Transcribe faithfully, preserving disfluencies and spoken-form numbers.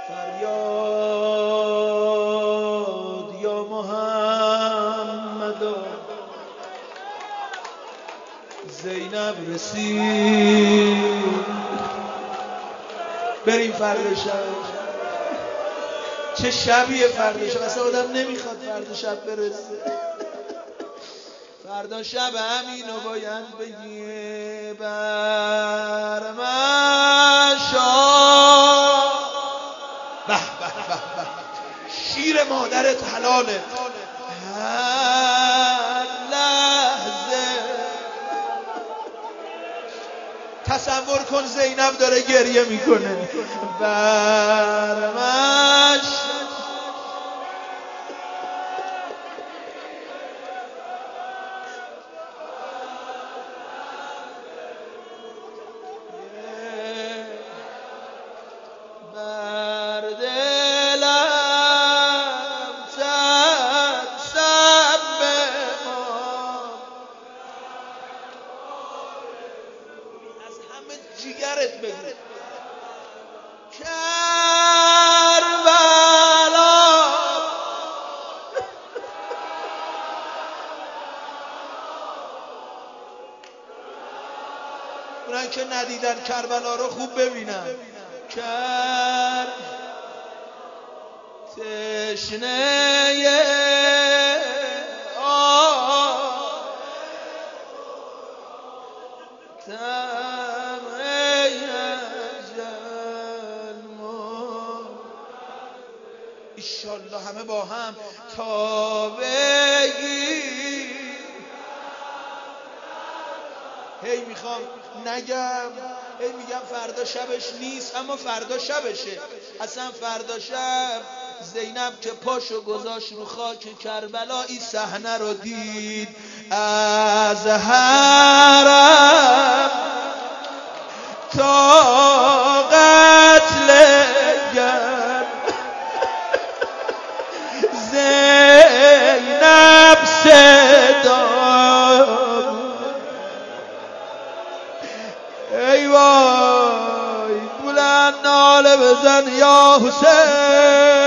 فریاد یا محمد زینب رسید. بریم فردا شب. چه شبیه فردا شب، اصلا آدم نمیخواد فردا شب برسه. فردا شب همینو باید بگی بر من شاه. به به به به، شیر مادرت حلاله. هر لحظه تصور کن زینب داره گریه میکنه. بر من جیگرت بگو کربلا. اونایی که ندیدن کربلا رو خوب ببینن. کر تشنه آه ایشالله همه با هم تا بگی. هی میخوام نگم، هی میگم فردا شبش نیست، اما فردا شبشه. اصلا فردا شب زینب که پاشو گذاشت رو خاک کربلا، این صحنه رو دید. از حرم تا قتل گر زینب صدا. ای وای بلند ناله بزن یا حسین.